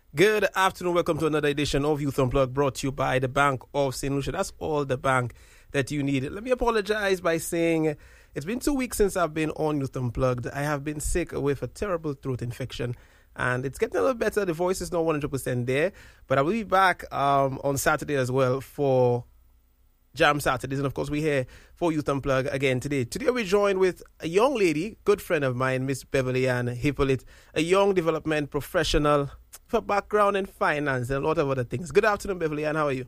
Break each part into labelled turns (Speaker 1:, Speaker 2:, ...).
Speaker 1: Good afternoon. Welcome to another edition of Youth Unplugged, brought to you by the Bank of St. Lucia. That's all the bank that you need. Let me apologize by saying it's been 2 weeks since I've been on Youth Unplugged. I have been sick with a terrible throat infection, and it's getting a little better. The voice is not 100% there, but I will be back on Saturday as well for Jam Saturdays. And of course, we're here for Youth Unplugged again today. Today, we're joined with a young lady, good friend of mine, Miss Beverly Ann Hippolyte, a young development professional for background in finance and a lot of other things. Good afternoon, Beverly Ann. How are you?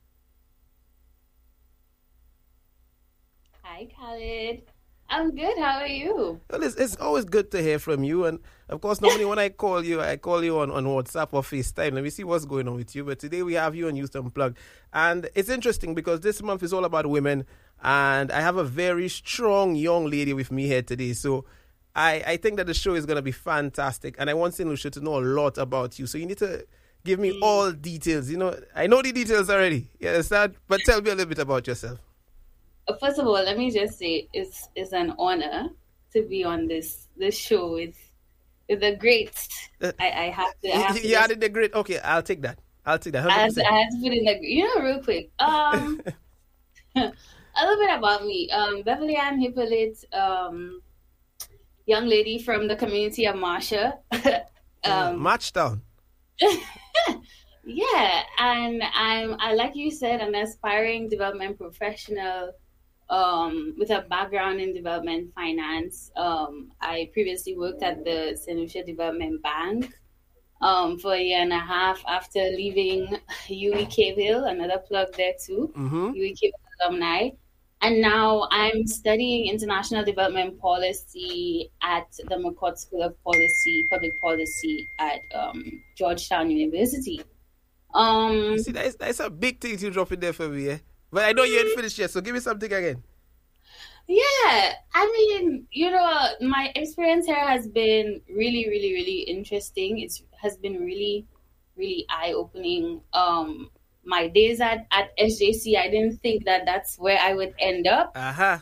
Speaker 2: Hi, Khalid. I'm good. How are you?
Speaker 1: Well, it's always good to hear from you. And of course, normally when I call you on WhatsApp or FaceTime. Let me see what's going on with you. But today we have you on Youth Unplugged. And it's interesting because this month is all about women. And I have a very strong young lady with me here today. So I think that the show is going to be fantastic. And I want St. Lucia to know a lot about you. So you need to give me all details. You know, I know the details already. You understand? But tell me a little bit about yourself.
Speaker 2: First of all, let me just say it's an honor to be on this show with the greats. I have to.
Speaker 1: You added the great. Okay, I'll take that. 100%.
Speaker 2: I had to put in real quick. A little bit about me. Beverly Ann Hippolyte, young lady from the community of Marsha.
Speaker 1: Matchtown.
Speaker 2: Yeah, and I like you said, an aspiring development professional with a background in development finance. I previously worked at the St. Lucia Development Bank for a year and a half after leaving UWI-Caville, another plug there too, UWI-Caville alumni. And now I'm studying international development policy at the McCourt School of Public Policy at Georgetown University.
Speaker 1: See, that's a big thing you drop in there for me, eh? But I know you ain't finished yet, so give me something again.
Speaker 2: Yeah, I mean, my experience here has been really, really, really interesting. It has been really, really eye-opening. My days at SJC, I didn't think that that's where I would end up.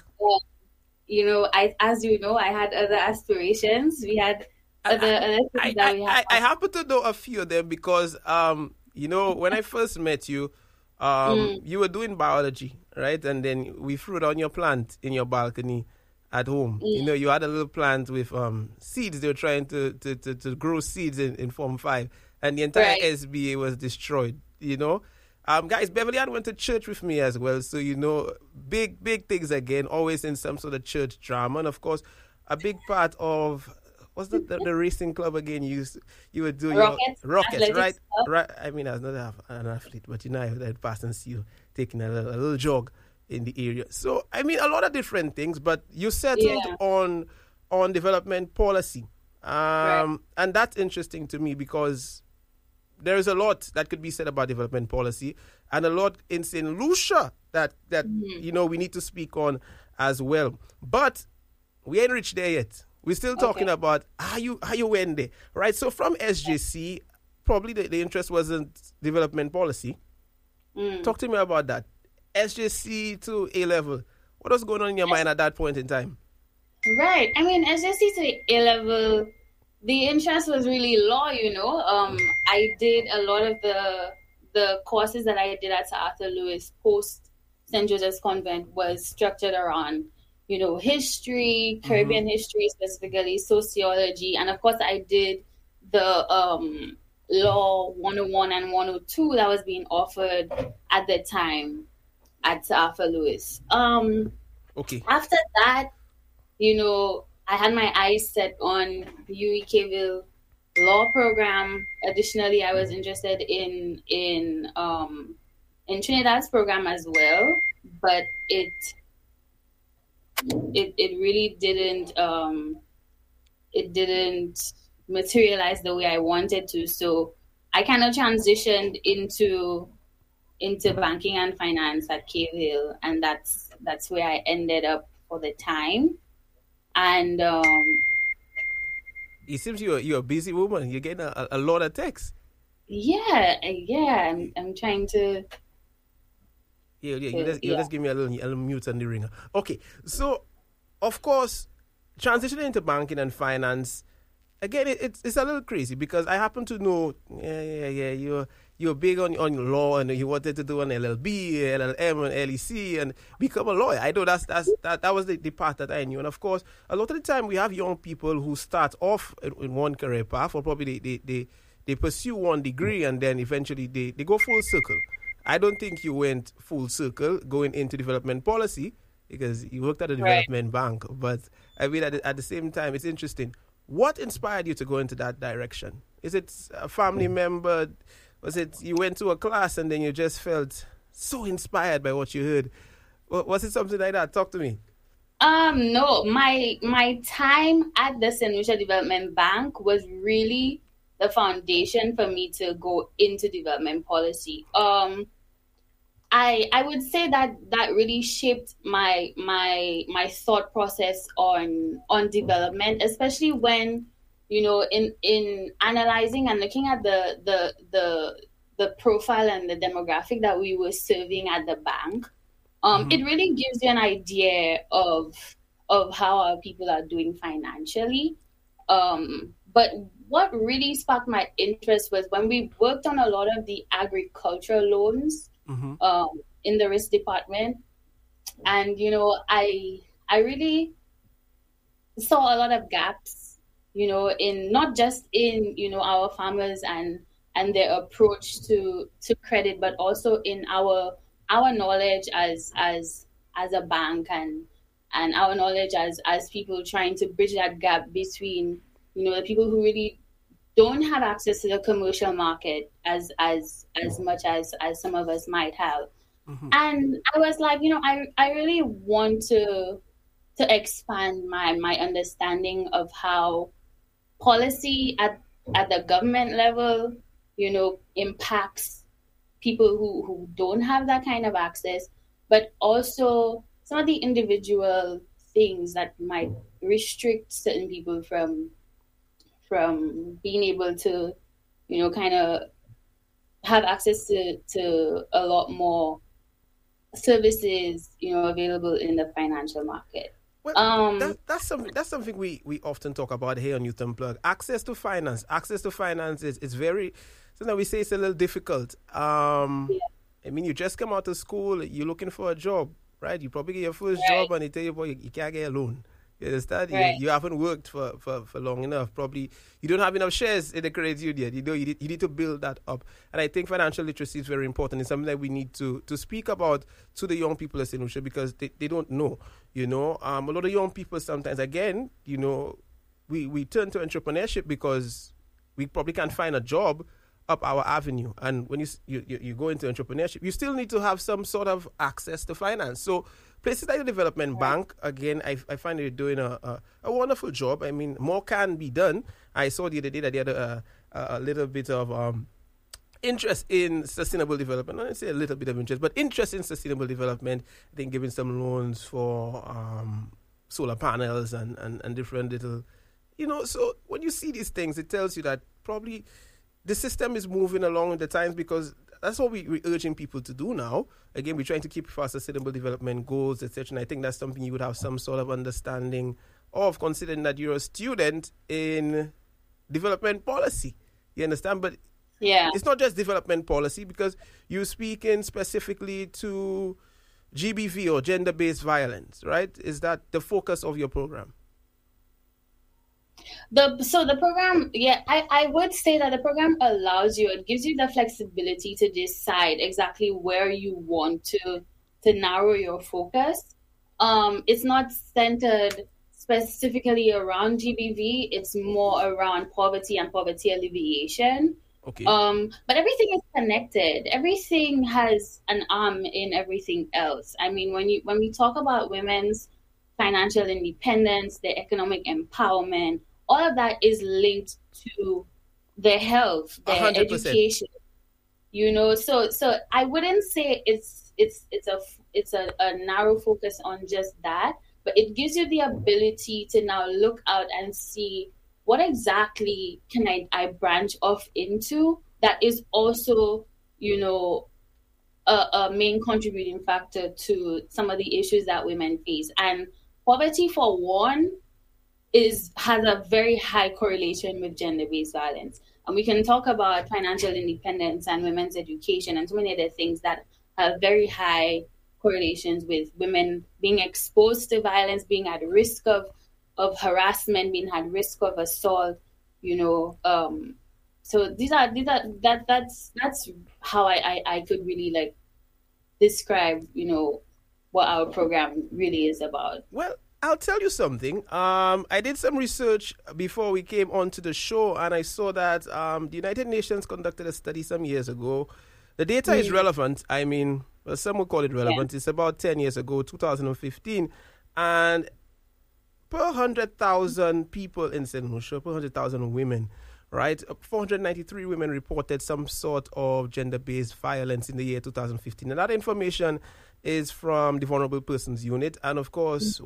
Speaker 2: As you know, I had other aspirations. We had other things that we had.
Speaker 1: I happen to know a few of them because, when I first met you, you were doing biology, right? And then we fruit on your plant in your balcony at home. You had a little plant with seeds. They were trying to grow seeds in Form 5. And the entire SBA was destroyed, Guys, Beverly Ann went to church with me as well. So, big things again, always in some sort of church drama. And, of course, a big part of... What's the racing club again? You would do
Speaker 2: Rockets,
Speaker 1: right? Right. I mean, I was not an athlete, but I had passed and see you taking a little jog in the area. So, I mean, a lot of different things, but you settled on development policy. And that's interesting to me because there is a lot that could be said about development policy and a lot in St. Lucia that we need to speak on as well. But we ain't reached there yet. We're still talking about how you went there, right? So from SJC, probably the interest wasn't development policy. Talk to me about that. SJC to A-level. What was going on in your mind at that point in time?
Speaker 2: Right. I mean, SJC to A-level, the interest was really low, I did a lot of the courses that I did at Sir Arthur Lewis post St. Joseph's Convent was structured around history, Caribbean history, specifically sociology. And of course, I did the Law 101 and 102 that was being offered at the time at Sir Arthur Lewis. After that, I had my eyes set on the UWI-Caville law program. Additionally, I was interested in Trinidad's program as well, but it really didn't materialize the way I wanted to. So I kind of transitioned into banking and finance at Caville, and that's where I ended up for the time. And
Speaker 1: it seems you're a busy woman. You're getting a lot of texts.
Speaker 2: Yeah. I'm trying to.
Speaker 1: You just give me a little mute on the ringer. Okay, so of course, transitioning into banking and finance, again, it's a little crazy because I happen to know, you're big on law and you wanted to do an LLB, LLM, and LEC and become a lawyer. I know that was the path that I knew. And of course, a lot of the time we have young people who start off in one career path, or probably they pursue one degree and then eventually they go full circle. I don't think you went full circle going into development policy because you worked at a development bank. But I mean, at the same time, it's interesting. What inspired you to go into that direction? Is it a family member? Was it you went to a class and then you just felt so inspired by what you heard? Was it something like that? Talk to me.
Speaker 2: No, my time at the St. Lucia Development Bank was really the foundation for me to go into development policy. I would say that really shaped my thought process on development, especially when, in analyzing and looking at the profile and the demographic that we were serving at the bank. It really gives you an idea of how our people are doing financially. But what really sparked my interest was when we worked on a lot of the agricultural loans in the risk department. And, I really saw a lot of gaps, in not just in, our farmers and their approach to credit, but also in our knowledge as a bank and our knowledge as people trying to bridge that gap between, the people who really don't have access to the commercial market as much as some of us might have. And I was like, I really want to expand my understanding of how policy at the government level, impacts people who don't have that kind of access, but also some of the individual things that might restrict certain people from being able to, kind of have access to a lot more services, available in the financial market.
Speaker 1: Well, that's something we often talk about here on Youth Unplugged. Access to finance. Access to finance is very, sometimes we say it's a little difficult. I mean, you just come out of school, you're looking for a job, right? You probably get your first job and they tell you, boy, you can't get a loan. You understand? You haven't worked for long enough. Probably you don't have enough shares in the credit union. You need to build that up. And I think financial literacy is very important. It's something that we need to speak about to the young people at St. Lucia because they don't know. A lot of young people sometimes, again, we turn to entrepreneurship because we probably can't find a job up our avenue. And when you go into entrepreneurship, you still need to have some sort of access to finance. So places like the Development Bank, again, I find they're doing a wonderful job. I mean, more can be done. I saw the other day that they had a little bit of interest in sustainable development. Not say a little bit of interest, but interest in sustainable development. I think giving some loans for solar panels and different little, So when you see these things, it tells you that probably the system is moving along with the times because that's what we're urging people to do now. Again, we're trying to keep our sustainable development goals, etc. And I think that's something you would have some sort of understanding of, considering that you're a student in development policy. You understand? But it's not just development policy because you're speaking specifically to GBV or gender-based violence, right? Is that the focus of your program?
Speaker 2: The program, I would say that the program allows you, it gives you the flexibility to decide exactly where you want to narrow your focus. It's not centered specifically around GBV, it's more around poverty and poverty alleviation.
Speaker 1: Okay.
Speaker 2: But everything is connected. Everything has an arm in everything else. I mean, when we talk about women's financial independence, their economic empowerment, all of that is linked to their health, their 100%. Education. So I wouldn't say it's a narrow focus on just that, but it gives you the ability to now look out and see what exactly can I branch off into that is also, a main contributing factor to some of the issues that women face. And poverty, for one, has a very high correlation with gender-based violence. And we can talk about financial independence and women's education and so many other things that have very high correlations with women being exposed to violence, being at risk of harassment, being at risk of assault, so that's how I could really like describe, what our program really is about.
Speaker 1: Well, I'll tell you something. I did some research before we came onto the show, and I saw that the United Nations conducted a study some years ago. The data is relevant. I mean, well, some would call it relevant. Yeah. It's about 10 years ago, 2015. And per 100,000 people in St. Lucia, per 100,000 women, right? 493 women reported some sort of gender-based violence in the year 2015. And that information is from the Vulnerable Persons Unit. And of course,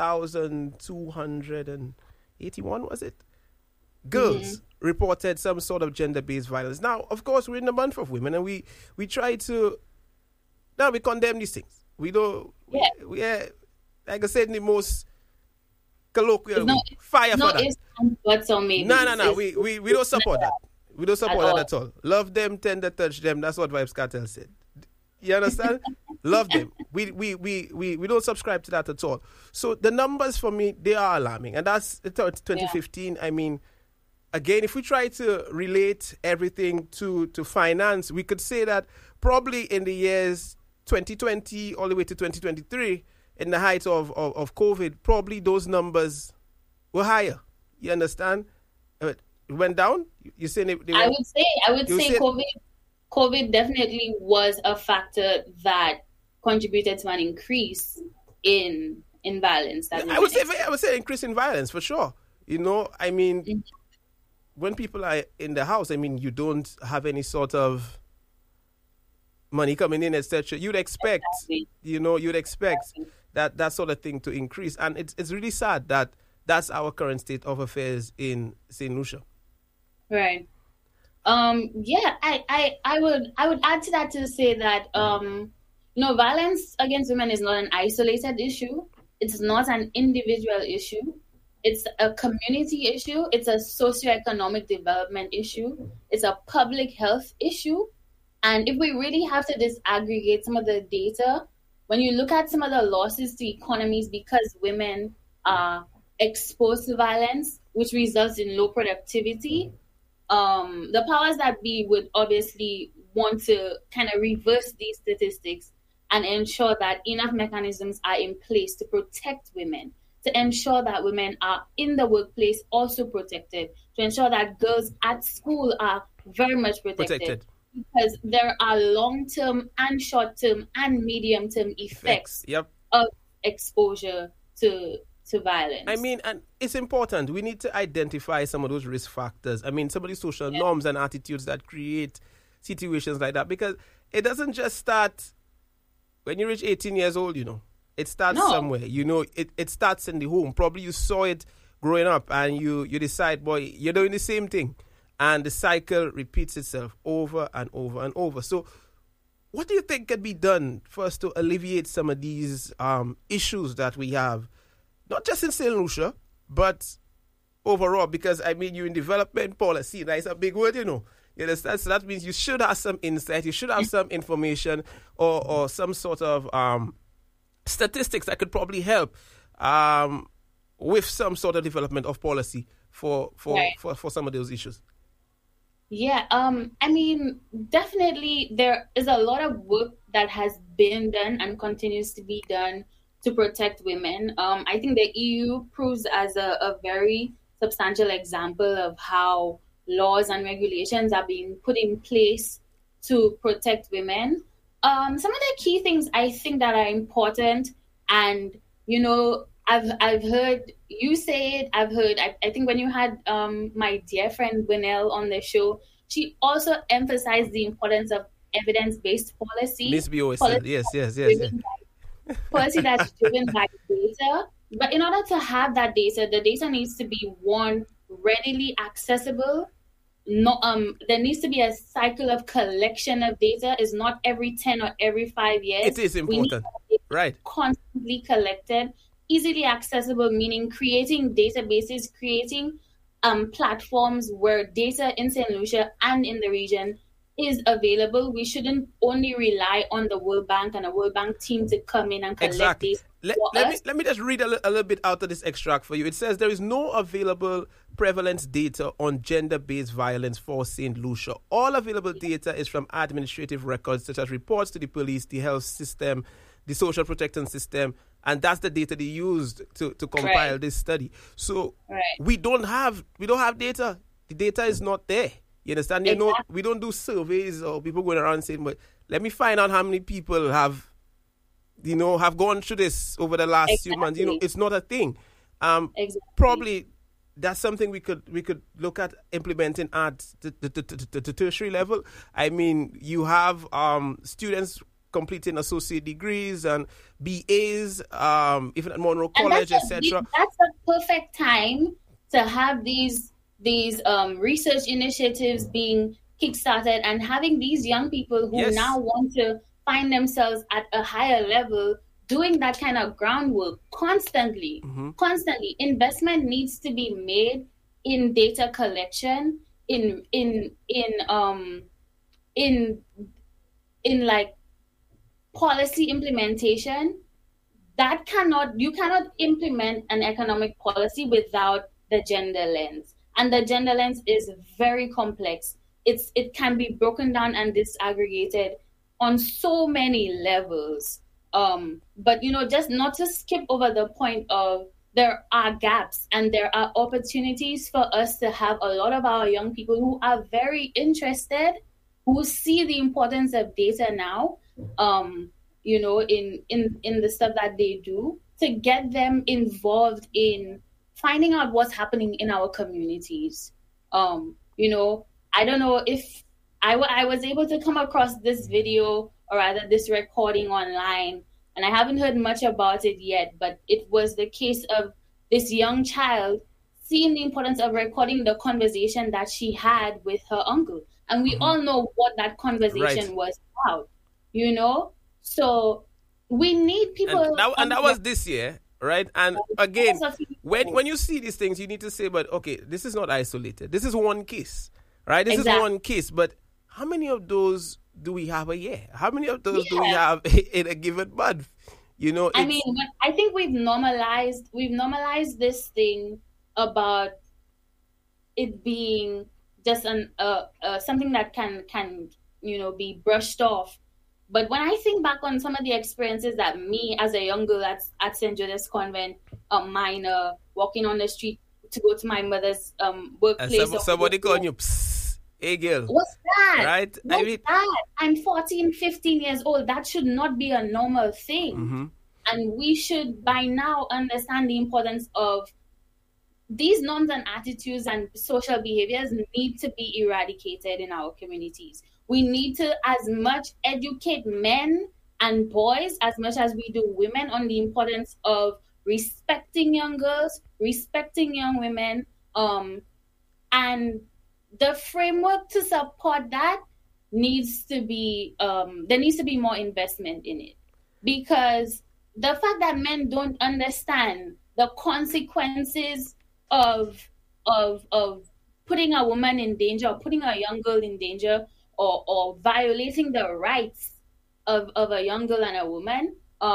Speaker 1: 1,281, was it? Girls reported some sort of gender-based violence. Now, of course, we're in the month of women, and we try to... Now, we condemn these things. We don't... Yeah. Like I said, in the most colloquial fire for that. No. We don't support that. We don't support that at all. Love them, tender touch them. That's what Vybz Kartel said. You understand? Love them. We don't subscribe to that at all. So the numbers for me, they are alarming. And that's 2015. Yeah. I mean, again, if we try to relate everything to finance, we could say that probably in the years 2020 all the way to 2023, in the height of COVID, probably those numbers were higher. You understand? It went down? You saying they
Speaker 2: I would say COVID definitely was a factor that contributed to an increase in violence.
Speaker 1: I would say increase in violence for sure. I mean, when people are in the house, I mean, you don't have any sort of money coming in, etc. You'd expect, that sort of thing to increase. And it's really sad that that's our current state of affairs in St. Lucia.
Speaker 2: Right. I would add to that to say that, violence against women is not an isolated issue. It's not an individual issue. It's a community issue. It's a socioeconomic development issue. It's a public health issue. And if we really have to disaggregate some of the data, when you look at some of the losses to economies because women are exposed to violence, which results in low productivity, the powers that be would obviously want to kind of reverse these statistics and ensure that enough mechanisms are in place to protect women, to ensure that women are in the workplace also protected, to ensure that girls at school are very much protected. Because there are long-term and short-term and medium-term effects of exposure to violence.
Speaker 1: I mean, and it's important. We need to identify some of those risk factors. I mean, some of the social norms and attitudes that create situations like that. Because it doesn't just start when you reach 18 years old, It starts somewhere. It starts in the home. Probably you saw it growing up and you decide, boy, you're doing the same thing. And the cycle repeats itself over and over and over. So what do you think can be done for us to alleviate some of these issues that we have, not just in St. Lucia, but overall? Because, I mean, you're in development policy. That's a big word, You understand? So that means you should have some insight. You should have some information or some sort of statistics that could probably help with some sort of development of policy for some of those issues.
Speaker 2: Yeah, I mean, definitely there is a lot of work that has been done and continues to be done to protect women. I think the EU proves as a very substantial example of how laws and regulations are being put in place to protect women. Some of the key things I think that are important, and I've heard you say it. I think when you had my dear friend Gwinnell on the show, she also emphasized the importance of evidence-based policy.
Speaker 1: Miss BOSL, yes.
Speaker 2: Policy that's driven by data. But in order to have that data, the data needs to be, one, readily accessible. There needs to be a cycle of collection of data. It's not every 10 or every 5 years.
Speaker 1: It is important, right?
Speaker 2: Constantly collected. easily accessible, meaning creating databases, creating platforms where data in St. Lucia and in the region is available. We shouldn't only rely on the World Bank and a World Bank team to come in and collect data.
Speaker 1: Let me just read a little bit out of this extract for you. It says there is no available prevalence data on gender-based violence for St. Lucia. All available data is from administrative records such as reports to the police, the health system, the social protection system, and that's the data they used to compile this study. So we don't have data. The data is not there. You understand? Exactly. We don't do surveys or people going around saying, but let me find out how many people have gone through this over the last few months. It's not a thing. Probably that's something we could look at implementing at the tertiary level. I mean, you have students completing associate degrees and BAs, even at Monroe College, etc.
Speaker 2: That's a perfect time to have these research initiatives being kickstarted and having these young people who now want to find themselves at a higher level doing that kind of groundwork constantly. Investment needs to be made in data collection, in like policy implementation. You cannot implement an economic policy without the gender lens. And the gender lens is very complex. It can be broken down and disaggregated on so many levels. But just not to skip over the point of there are gaps and there are opportunities for us to have a lot of our young people who are very interested, who see the importance of data now, in the stuff that they do, to get them involved in finding out what's happening in our communities. I don't know if I was able to come across this video, or rather this recording online, and I haven't heard much about it yet, but it was the case of this young child seeing the importance of recording the conversation that she had with her uncle. And we all know what that conversation was about, So we need people...
Speaker 1: And that was this year, right? And again, when you see these things, you need to say, but okay, this is not isolated. This is one case, right? This is one case, but how many of those do we have a year? How many of those do we have in a given month?
Speaker 2: I think we've normalized this thing about it being just something that can be brushed off. But when I think back on some of the experiences that me as a young girl at St. Joseph's Convent, a minor, walking on the street to go to my mother's workplace.
Speaker 1: Somebody calling you, psst, hey girl.
Speaker 2: What's that?
Speaker 1: Right?
Speaker 2: That? I'm 14, 15 years old. That should not be a normal thing. And we should by now understand the importance of these norms and attitudes and social behaviors need to be eradicated in our communities. We need to as much educate men and boys as much as we do women on the importance of respecting young girls, respecting young women, and the framework to support that needs to be there needs to be more investment in it, because the fact that men don't understand the consequences of putting a woman in danger or putting a young girl in danger or violating the rights of a young girl and a woman,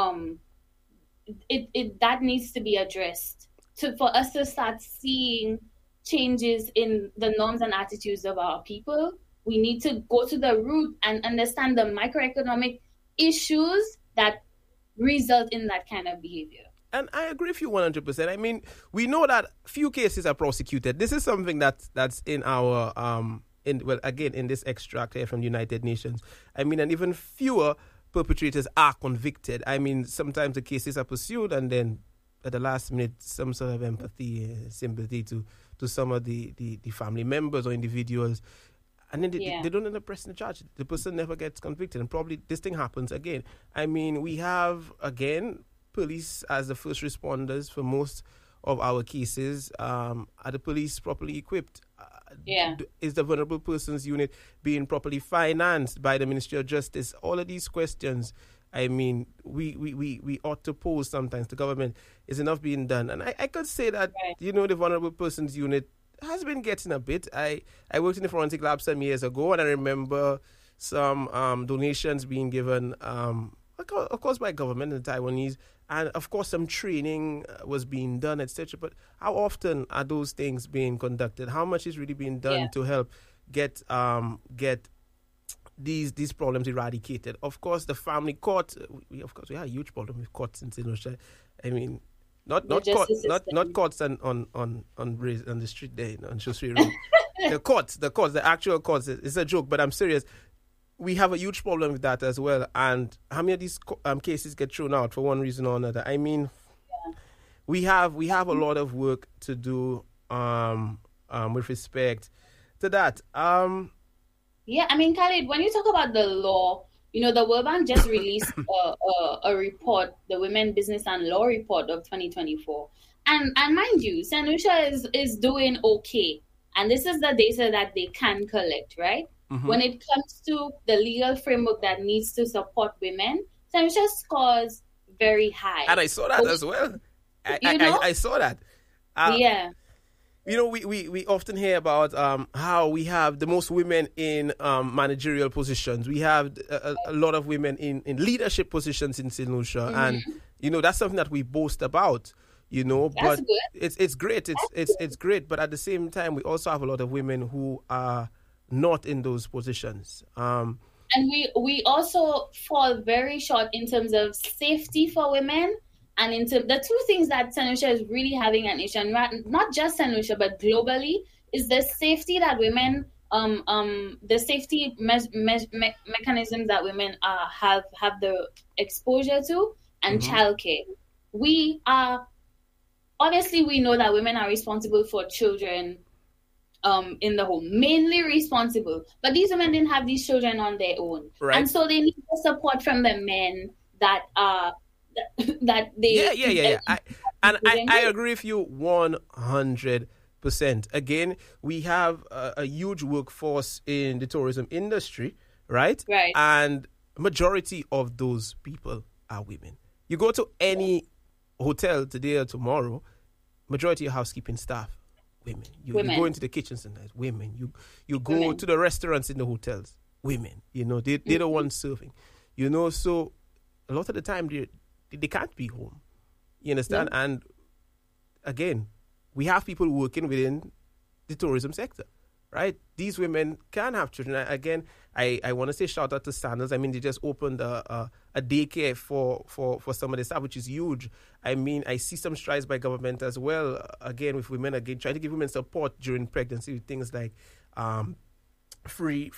Speaker 2: that needs to be addressed for us to start seeing changes in the norms and attitudes of our people. We need to go to the root and understand the microeconomic issues that result in that kind of behavior.
Speaker 1: And I agree with you 100%. I mean, we know that few cases are prosecuted. This is something that's in our in this extract here from the United Nations. I mean, and even fewer perpetrators are convicted. I mean, sometimes the cases are pursued, and then at the last minute, some sort of empathy, sympathy to some of the family members or individuals, and then they don't end up pressing the charge. The person never gets convicted, and probably this thing happens again. I mean, we have, again, police as the first responders for most of our cases. Are the police properly equipped? Is the Vulnerable Persons Unit being properly financed by the Ministry of Justice? All of these questions I mean, we ought to pose sometimes to government. Is enough being done? And I could say that, the Vulnerable Persons Unit has been getting a bit. I worked in the forensic lab some years ago, and I remember some donations being given, of course, by government and the Taiwanese, and of course some training was being done, etc. But how often are those things being conducted? How much is really being done to help get these problems eradicated? Of course, the family court. We have a huge problem with courts in St. Lucia. I mean, not courts on the street there on Shrewsbury Road. the actual courts. It's a joke, but I'm serious. We have a huge problem with that as well. And how many of these cases get thrown out for one reason or another? I mean, we have a lot of work to do with respect to that.
Speaker 2: Yeah, I mean, Khalid, when you talk about the law, the World Bank just released a report, the Women, Business and Law Report of 2024. And mind you, St. Lucia is doing okay. And this is the data that they can collect, right? Mm-hmm. When it comes to the legal framework that needs to support women, St. Lucia scores very high.
Speaker 1: And I saw that as well. I saw that.
Speaker 2: Yeah.
Speaker 1: We often hear about how we have the most women in managerial positions. We have a lot of women in leadership positions in St. Lucia. And, that's something that we boast about, but
Speaker 2: good.
Speaker 1: It's great. It's great. But at the same time, we also have a lot of women who are not in those positions.
Speaker 2: And we also fall very short in terms of safety for women. And into the two things that St. Lucia is really having an issue, and not just St. Lucia, but globally, is the safety that women, the safety mechanisms that women have the exposure to, and childcare. We know that women are responsible for children in the home, mainly responsible. But these women didn't have these children on their own. Right. And so they need the support from the men that they...
Speaker 1: I agree with you 100%. Again, we have a huge workforce in the tourism industry, right?
Speaker 2: Right.
Speaker 1: And majority of those people are women. You go to any hotel today or tomorrow, majority of housekeeping staff, women. You go into the kitchens and there's women. You go to the restaurants in the hotels, women. They're the ones serving. So a lot of the time they can't be home. You understand? Yeah. And again, we have people working within the tourism sector, right? These women can have children. Again, I want to say shout out to Sandals. I mean, they just opened a daycare for some of the staff, which is huge. I mean, I see some strides by government as well, again, with women, trying to give women support during pregnancy with things like free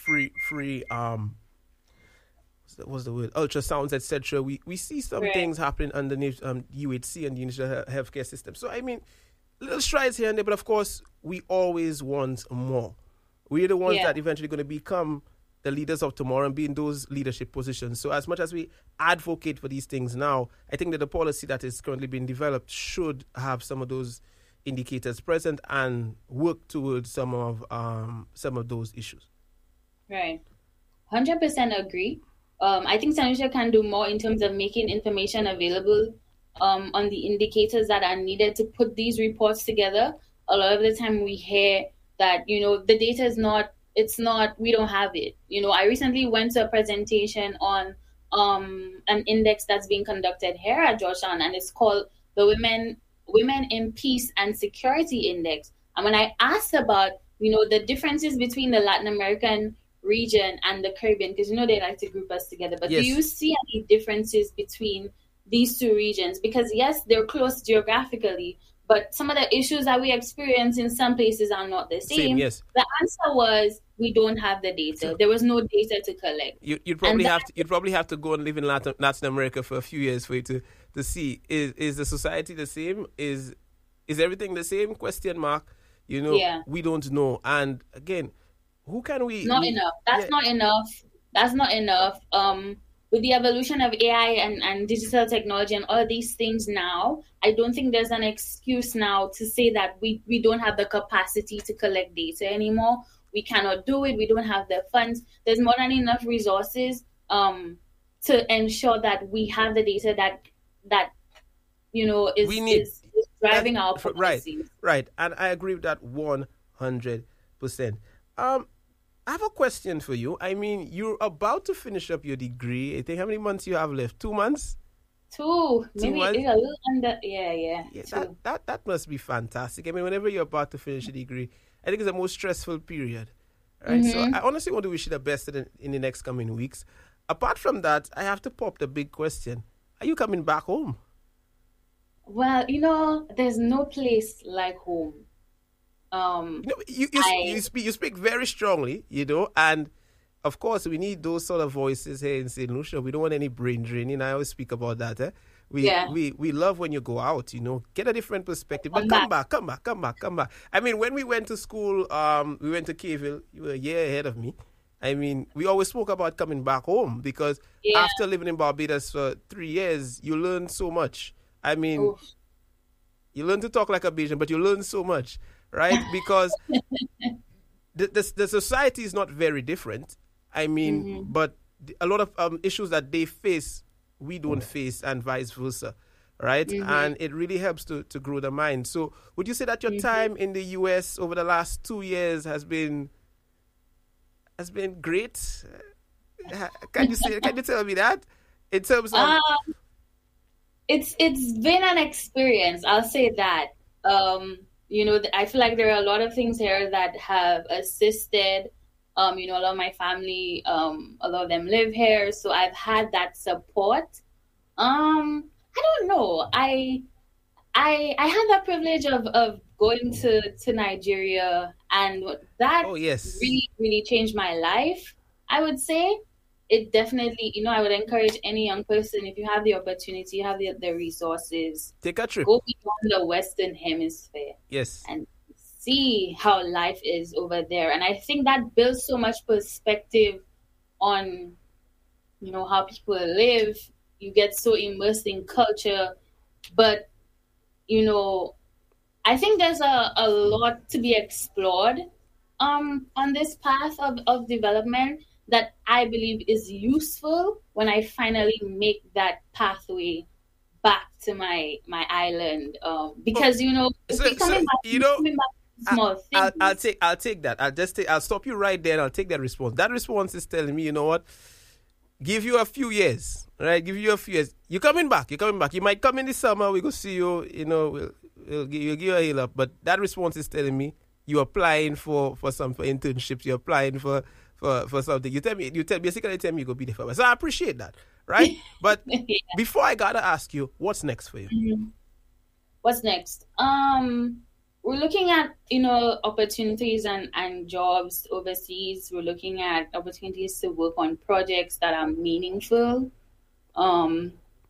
Speaker 1: what's the word? Ultrasounds, etc. We see some things happening underneath UHC and the initial healthcare system. So, I mean, little strides here and there, but of course, we always want more. We're the ones that eventually going to become the leaders of tomorrow and be in those leadership positions. So as much as we advocate for these things now, I think that the policy that is currently being developed should have some of those indicators present and work towards some of those issues.
Speaker 2: Right. 100% agree. I think St. Lucia can do more in terms of making information available on the indicators that are needed to put these reports together. A lot of the time we hear that, the data is we don't have it. I recently went to a presentation on an index that's being conducted here at Georgetown, and it's called the Women in Peace and Security Index. And when I asked about, the differences between the Latin American region and the Caribbean, because they like to group us together, but do you see any differences between these two regions? Because yes, they're close geographically, but some of the issues that we experience in some places are not the same.
Speaker 1: Yes.
Speaker 2: The answer was we don't have the data. There was no data to collect.
Speaker 1: You'd probably have to go and live in Latin America for a few years for you to see is the society the same? Is everything the same? Question mark. We don't know. And again, who can we?
Speaker 2: Not enough. That's not enough. That's not enough. With the evolution of AI and digital technology and all these things now, I don't think there's an excuse now to say that we don't have the capacity to collect data anymore. We cannot do it. We don't have the funds. There's more than enough resources to ensure that we have the data that is driving our policies.
Speaker 1: Right. And I agree with that 100%. I have a question for you. I mean, you're about to finish up your degree. I think how many months you have left? 2 months?
Speaker 2: Maybe
Speaker 1: months?
Speaker 2: a little under. Yeah.
Speaker 1: That must be fantastic. I mean, whenever you're about to finish a degree, I think it's the most stressful period. Right? So I honestly want to wish you the best in the next coming weeks. Apart from that, I have to pop the big question. Are you coming back home?
Speaker 2: Well, there's no place like home.
Speaker 1: You speak very strongly, and of course we need those sort of voices here in St. Lucia. We don't want any brain draining. I always speak about that. We love when you go out, get a different perspective. But come back. I mean, when we went to school, we went to Caville. You were a year ahead of me. I mean, we always spoke about coming back home because after living in Barbados for 3 years, you learn so much. I mean, you learn to talk like a Bajan, but you learn so much, right? Because the society is not very different. I mean, but a lot of issues that they face, we don't face, and vice versa, right? And it really helps to grow the mind. So would you say that your time in the U.S. over the last 2 years has been great? Can you tell me that? In terms of...
Speaker 2: It's been an experience. I'll say that. I feel like there are a lot of things here that have assisted. A lot of my family, a lot of them live here, so I've had that support. I don't know. I had that privilege of going to Nigeria, and that really, really changed my life, I would say. It definitely, I would encourage any young person, if you have the opportunity, you have the resources,
Speaker 1: take a trip.
Speaker 2: Go beyond the Western Hemisphere.
Speaker 1: Yes.
Speaker 2: And see how life is over there. And I think that builds so much perspective on, how people live. You get so immersed in culture. But, I think there's a lot to be explored on this path of development that I believe is useful when I finally make that pathway back to my island. Because coming back small things.
Speaker 1: I'll take that. I'll stop you right there and I'll take that response. That response is telling me, you know what? Give you a few years, right? Give you a few years. You're coming back. You might come in the summer. We go see you. We'll give you a heal up. But that response is telling me you're applying for internships. You're applying for something. You basically tell me you go be there for. So I appreciate that, right? But before I gotta ask you, what's next for you?
Speaker 2: What's next? We're looking at opportunities and jobs overseas. We're looking at opportunities to work on projects that are meaningful, and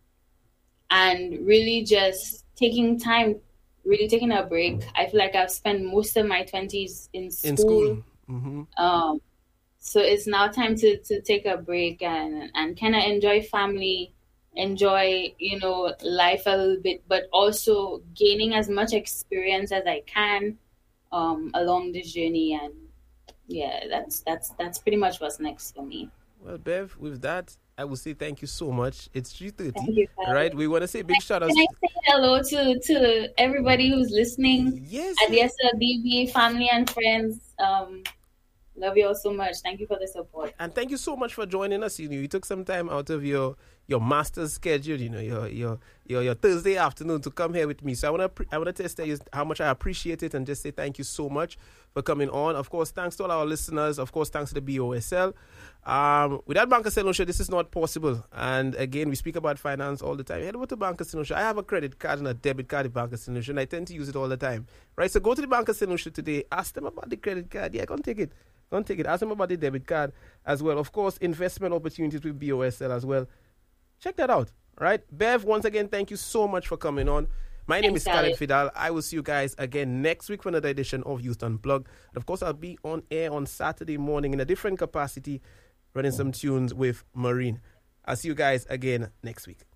Speaker 2: really just taking time, really taking a break. I feel like I've spent most of my 20s in school.
Speaker 1: Mm-hmm.
Speaker 2: So it's now time to take a break and kind of enjoy family, enjoy, life a little bit, but also gaining as much experience as I can along this journey. And that's pretty much what's next for me.
Speaker 1: Well, Bev, with that, I will say thank you so much. It's 3:30.
Speaker 2: Thank you,
Speaker 1: right? We want to say big shout out.
Speaker 2: Can I say hello to everybody who's listening?
Speaker 1: Yes.
Speaker 2: At the SLBB family and friends. Love you all so much. Thank you for the support.
Speaker 1: And thank you so much for joining us. You took some time out of your master's schedule, your Thursday afternoon to come here with me. So I wanna tell you how much I appreciate it and just say thank you so much for coming on. Of course, thanks to all our listeners. Of course, thanks to the BOSL. Without Bank of St. Lucia, this is not possible. And again, we speak about finance all the time. Head over to Bank of St. Lucia. I have a credit card and a debit card at Bank of St. Lucia, and I tend to use it all the time. Right? So go to the Bank of St. Lucia today. Ask them about the credit card. Yeah, go and take it. Ask them about the debit card as well. Of course, investment opportunities with BOSL as well. Check that out. Right? Bev, once again, thank you so much for coming on. My name is Khaled Fidal. I will see you guys again next week for another edition of Youth Unplugged. And of course, I'll be on air on Saturday morning in a different capacity, running some tunes with Marine. I'll see you guys again next week.